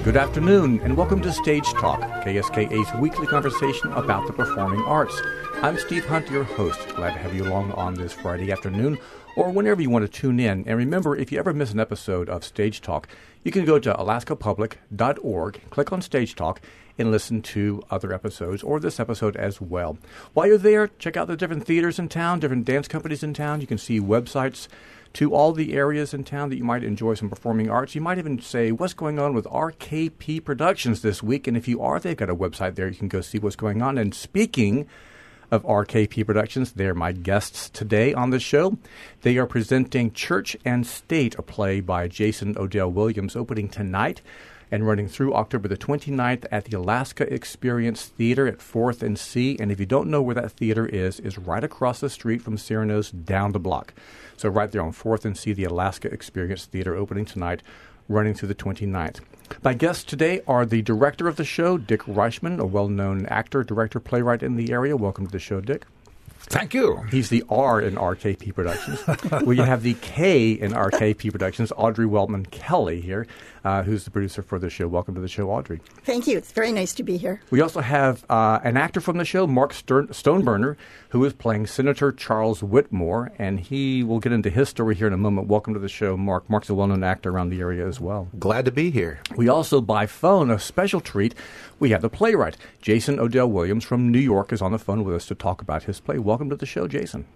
Good afternoon, and welcome to Stage Talk, KSKA's weekly conversation about the performing arts. I'm Steve Hunt, your host. Glad to have you along on this Friday afternoon, or whenever you want to tune in. And remember, if you ever miss an episode of Stage Talk, you can go to alaskapublic.org, click on Stage Talk, and listen to other episodes, or this episode as well. While you're there, check out the different theaters in town, different dance companies in town. You can see websites to all the areas in town that you might enjoy some performing arts. You might even say, what's going on with RKP Productions this week? And if you are, they've got a website there. You can go see what's going on. And speaking of RKP Productions, they're my guests today on the show. They are presenting Church and State, a play by Jason O'Dell Williams, opening tonight and running through October the 29th at the Alaska Experience Theater at 4th and C. And if you don't know where that theater is right across the street from Cyrano's down the block. So right there on 4th and C, the Alaska Experience Theater opening tonight, running through the 29th. My guests today are the director of the show, Dick Reichman, a well-known actor, director, playwright in the area. Welcome to the show, Dick. Thank you. He's the R in RKP Productions. We have the K in RKP Productions, Audrey Wellman Kelly here, who's the producer for the show. Welcome to the show, Audrey. Thank you. It's very nice to be here. We also have an actor from the show, Mark Stoneburner, who is playing Senator Charles Whitmore, and he will get into his story here in a moment. Welcome to the show, Mark. Mark's a well-known actor around the area as well. Glad to be here. We also, by phone, a special treat, we have the playwright. Jason O'Dell Williams from New York is on the phone with us to talk about his play. Welcome to the show, Jason.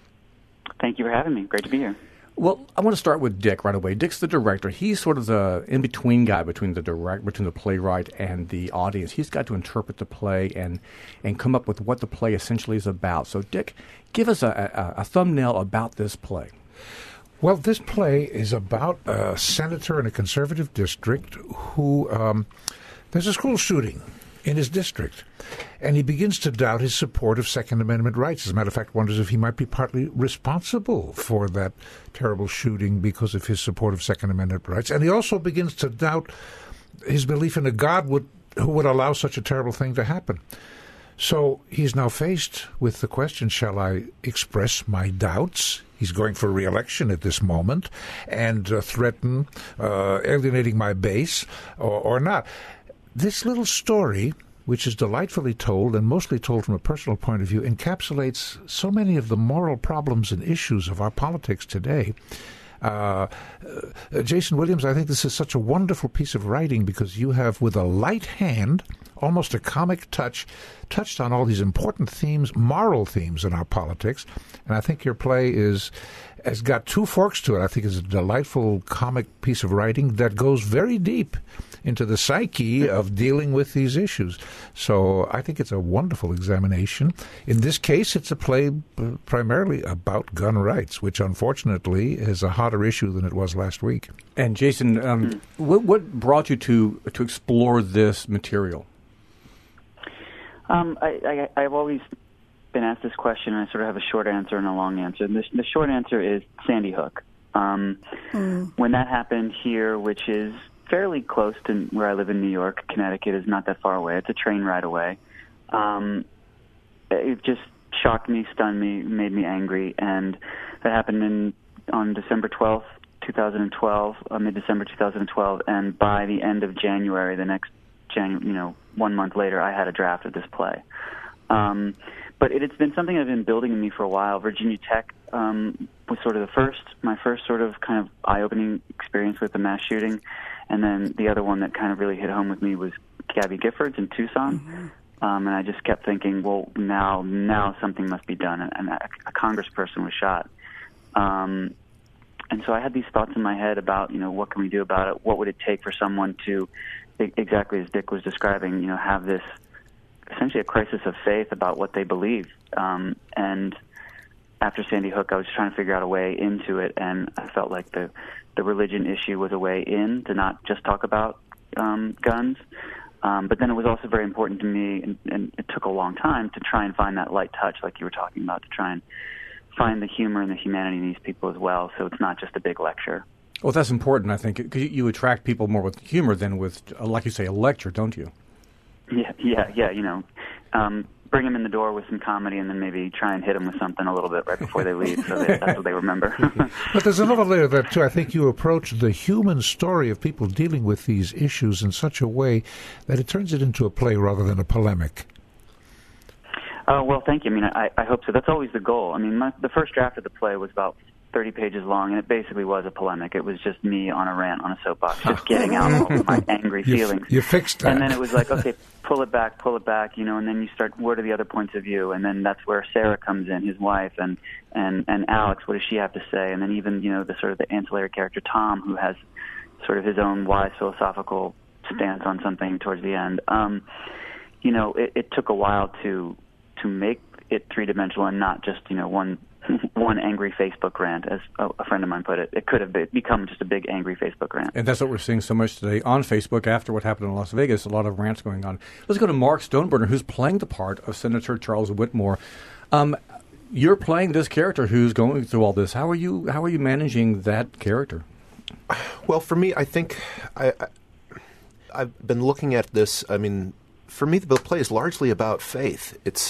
Thank you for having me. Great to be here. Well, I want to start with Dick right away. Dick's the director. He's sort of the in-between guy between the playwright and the audience. He's got to interpret the play and come up with what the play essentially is about. So, Dick, give us a thumbnail about this play. Well, this play is about a senator in a conservative district who there's a school shooting in his district, and he begins to doubt his support of Second Amendment rights. As a matter of fact, wonders if he might be partly responsible for that terrible shooting because of his support of Second Amendment rights. And he also begins to doubt his belief in a God who would allow such a terrible thing to happen. So he's now faced with the question, shall I express my doubts? He's going for re-election at this moment and threaten alienating my base or not. This little story, which is delightfully told and mostly told from a personal point of view, encapsulates so many of the moral problems and issues of our politics today. Jason Williams, I think this is such a wonderful piece of writing because you have, with a light hand, almost a comic touch, touched on all these important themes, moral themes in our politics. And I think your play has got two forks to it. I think it's a delightful comic piece of writing that goes very deep into the psyche of dealing with these issues. So I think it's a wonderful examination. In this case, it's a play primarily about gun rights, which unfortunately is a hotter issue than it was last week. And Jason, what brought you to explore this material? I've always been asked this question, and I sort of have a short answer and a long answer. And the short answer is Sandy Hook. When that happened here, which is fairly close to where I live in New York, Connecticut is not that far away. It's a train ride away. It just shocked me, stunned me, made me angry, and that happened on December 12th, 2012, mid-December 2012, and by the end of January, the next 1 month later, I had a draft of this play. But it's been something that's been building in me for a while. Virginia Tech was sort of my first sort of kind of eye-opening experience with the mass shooting. And then the other one that kind of really hit home with me was Gabby Giffords in Tucson. Mm-hmm. And I just kept thinking, well, now something must be done. And a congressperson was shot. And so I had these thoughts in my head about, what can we do about it? What would it take for someone to, exactly as Dick was describing, have this essentially a crisis of faith about what they believe. And after Sandy Hook, I was trying to figure out a way into it, and I felt like the religion issue was a way in to not just talk about guns. But then it was also very important to me, and it took a long time to try and find that light touch, like you were talking about, to try and find the humor and the humanity in these people as well, so it's not just a big lecture. Well, that's important, I think, because you attract people more with humor than with, like you say, a lecture, don't you? Yeah. bring them in the door with some comedy, and then maybe try and hit them with something a little bit right before they leave, so that's what they remember. But there's another layer there, too. I think you approach the human story of people dealing with these issues in such a way that it turns it into a play rather than a polemic. Well, thank you. I mean, I hope so. That's always the goal. I mean, the first draft of the play was about 30 pages long, and it basically was a polemic. It was just me on a rant on a soapbox, just getting out all of my angry feelings. You fixed that. And then it was like, okay, pull it back, and then you start, what are the other points of view? And then that's where Sarah comes in, his wife, and Alex, what does she have to say? And then even, the sort of the ancillary character, Tom, who has sort of his own wise philosophical stance on something towards the end. It took a while to make it three-dimensional and not just, one angry Facebook rant, as a friend of mine put it. It could have become just a big angry Facebook rant. And that's what we're seeing so much today on Facebook after what happened in Las Vegas, a lot of rants going on. Let's go to Mark Stoneburner, who's playing the part of Senator Charles Whitmore. You're playing this character who's going through all this. How are you managing that character? Well, for me, I think I've been looking at this. I mean, for me, the play is largely about faith. It's,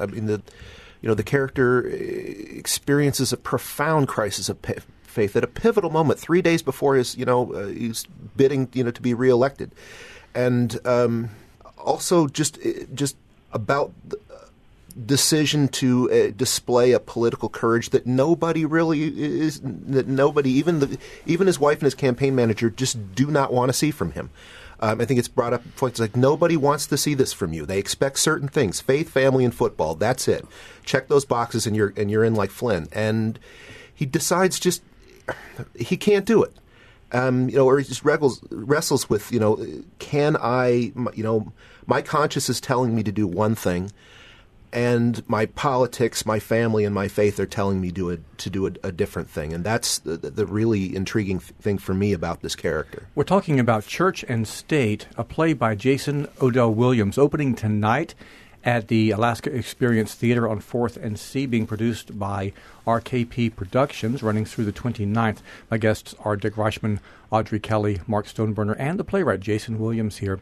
the character experiences a profound crisis of faith at a pivotal moment, 3 days before his, he's bidding, to be reelected, and also just about the decision to display a political courage that nobody really is, that nobody, even his wife and his campaign manager, just do not want to see from him. I think it's brought up points like nobody wants to see this from you. They expect certain things: faith, family, and football. That's it. Check those boxes, and you're in like Flynn. And he decides just he can't do it. Or he just wrestles with can I? My conscience is telling me to do one thing, and my politics, my family, and my faith are telling me to do a different thing. And that's the really intriguing thing for me about this character. We're talking about Church and State, a play by Jason Odell Williams, opening tonight at the Alaska Experience Theater on 4th and C, being produced by RKP Productions, running through the 29th. My guests are Dick Reichman, Audrey Kelly, Mark Stoneburner, and the playwright Jason Williams here.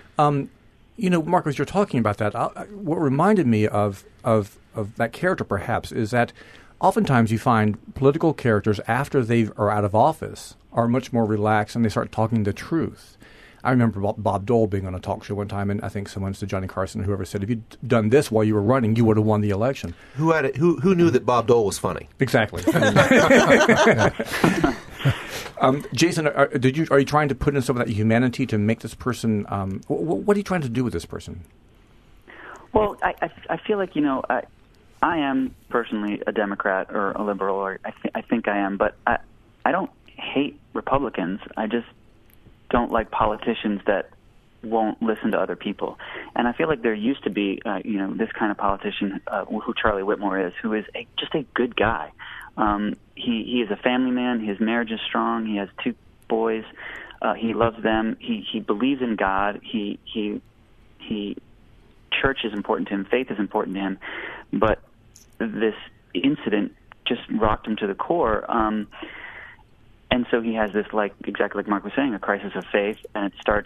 Mark, as you're talking about that, what reminded me of that character, perhaps, is that oftentimes you find political characters, after they are out of office, are much more relaxed and they start talking the truth. I remember Bob Dole being on a talk show one time, and I think someone said, Johnny Carson, whoever said, if you'd done this while you were running, you would have won the election. Who knew that Bob Dole was funny? Exactly. Jason, are you trying to put in some of that humanity to make this person? What are you trying to do with this person? Well, I feel like I am personally a Democrat or a liberal, or I think I am, but I don't hate Republicans. I just don't like politicians that won't listen to other people. And I feel like there used to be, this kind of politician, who Charlie Whitmore is, who is just a good guy. He is a family man. His marriage is strong. He has 2 boys. He loves them. He believes in God. He church is important to him. Faith is important to him. But this incident just rocked him to the core. And so he has this, exactly like Mark was saying, a crisis of faith, and it starts,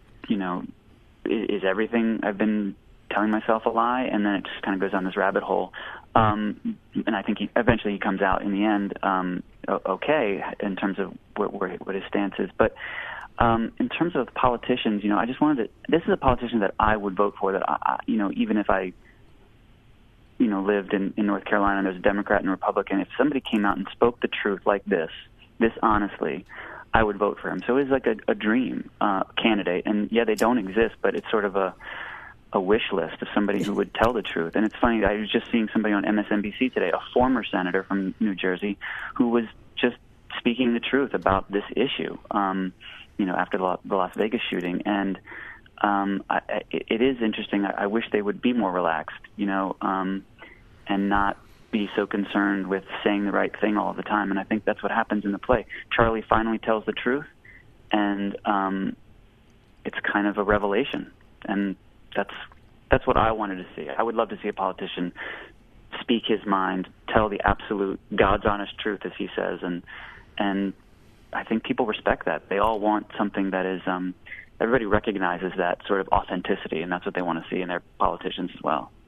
is everything I've been telling myself a lie? And then it just kind of goes down this rabbit hole. And I think eventually he comes out in the end okay in terms of what his stance is. But in terms of politicians, I just wanted to – this is a politician that I would vote for, that, even if I, lived in North Carolina and there's a Democrat and a Republican, if somebody came out and spoke the truth like this honestly, I would vote for him. So it's like a dream candidate. And, yeah, they don't exist, but it's sort of a wish list of somebody who would tell the truth. And it's funny, I was just seeing somebody on MSNBC today, a former senator from New Jersey, who was just speaking the truth about this issue, after the Las Vegas shooting. And it is interesting. I wish they would be more relaxed, and not be so concerned with saying the right thing all the time. And I think that's what happens in the play. Charlie finally tells the truth, and it's kind of a revelation. And that's what I wanted to see. I would love to see a politician speak his mind, tell the absolute God's honest truth, as he says, and I think people respect that. They all want something that is everybody recognizes that sort of authenticity, and that's what they want to see in their politicians as well.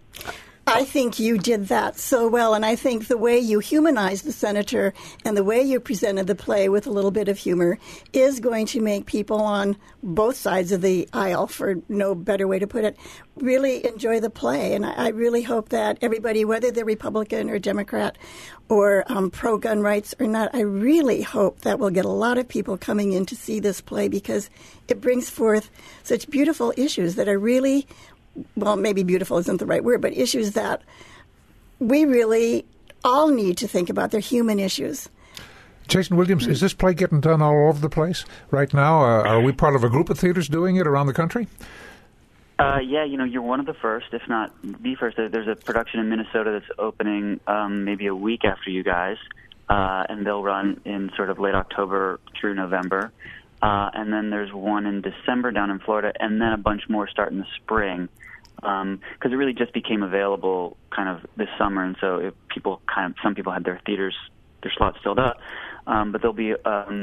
I think you did that so well, and I think the way you humanized the senator and the way you presented the play with a little bit of humor is going to make people on both sides of the aisle, for no better way to put it, really enjoy the play. And I really hope that everybody, whether they're Republican or Democrat or pro-gun rights or not, I really hope that we'll get a lot of people coming in to see this play because it brings forth such beautiful issues that are really, well, maybe beautiful isn't the right word, but issues that we really all need to think about. They're human issues. Jason Williams, is this play getting done all over the place right now? Are we part of a group of theaters doing it around the country? Yeah, you're one of the first, if not the first. There's a production in Minnesota that's opening maybe a week after you guys, and they'll run in sort of late October through November. And then there's one in December down in Florida, and then a bunch more start in the spring. Because it really just became available kind of this summer, and so some people had their slots filled up. But there'll be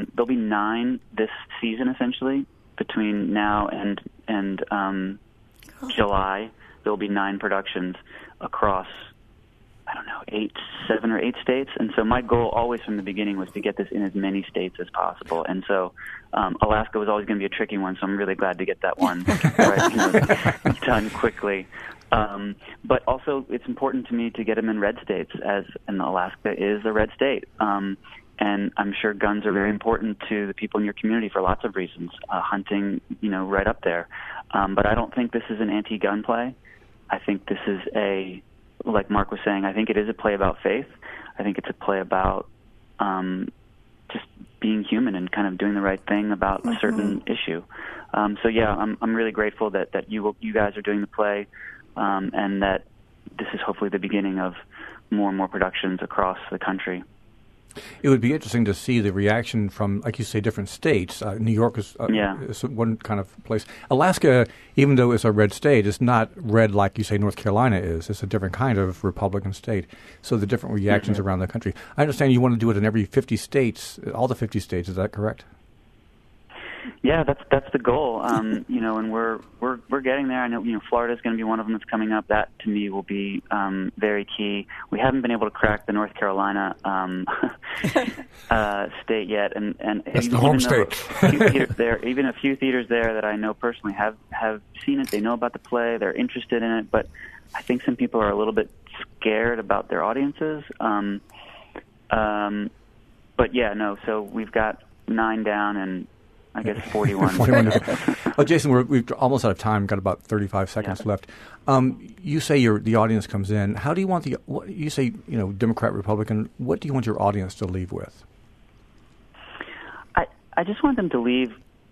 9 this season essentially between now and July. There'll be 9 productions across, I don't know, 7 or 8 states. And so my goal always from the beginning was to get this in as many states as possible. And so Alaska was always going to be a tricky one, so I'm really glad to get that one done quickly. But also it's important to me to get them in red states, and Alaska is a red state. And I'm sure guns are very important to the people in your community for lots of reasons. Hunting, right up there. But I don't think this is an anti-gun play. I think this is like Mark was saying, I think it is a play about faith. I think it's a play about just being human and kind of doing the right thing about a certain issue. So yeah, I'm really grateful that you guys are doing the play, and that this is hopefully the beginning of more and more productions across the country. It would be interesting to see the reaction from, like you say, different states. New York is one kind of place. Alaska, even though it's a red state, is not red like you say North Carolina is. It's a different kind of Republican state. So the different reactions around the country. I understand you want to do it in every 50 states, all the 50 states. Is that correct? Yeah, that's the goal. And we're getting there. I know Florida's going to be one of them that's coming up. That to me will be very key. We haven't been able to crack the North Carolina state yet, and that's the home state. Even a few theaters there that I know personally have seen it. They know about the play. They're interested in it, but I think some people are a little bit scared about their audiences. But yeah, no. So we've got 9 down and I guess 41. Oh, Jason, we're almost out of time. Got about 35 seconds left. You say the audience comes in. How do you want you say, Democrat, Republican, what do you want your audience to leave with? I just want them to leave,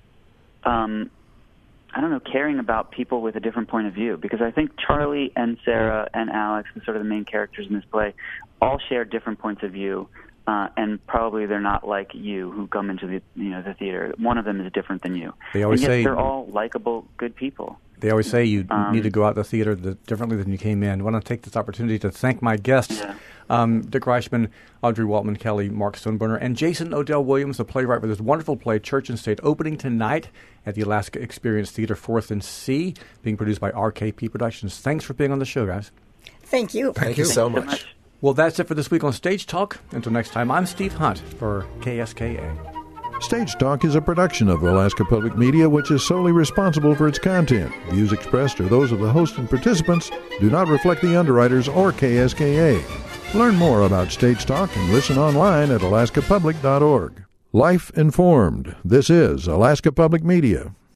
caring about people with a different point of view, because I think Charlie and Sarah and Alex, sort of the main characters in this play, all share different points of view. And probably they're not like you who come into the theater. One of them is different than you. They always say they're all likable, good people. They always say you need to go out the theater differently than you came in. I want to take this opportunity to thank my guests, Dick Reichman, Audrey Waltman Kelly, Mark Stoneburner, and Jason Odell Williams, the playwright for this wonderful play, Church and State, opening tonight at the Alaska Experience Theater, 4th and C, being produced by RKP Productions. Thanks for being on the show, guys. Thank you. Thank you so much. Well, that's it for this week on Stage Talk. Until next time, I'm Steve Hunt for KSKA. Stage Talk is a production of Alaska Public Media, which is solely responsible for its content. Views expressed are those of the host and participants, do not reflect the underwriters or KSKA. Learn more about Stage Talk and listen online at alaskapublic.org. Life informed. This is Alaska Public Media.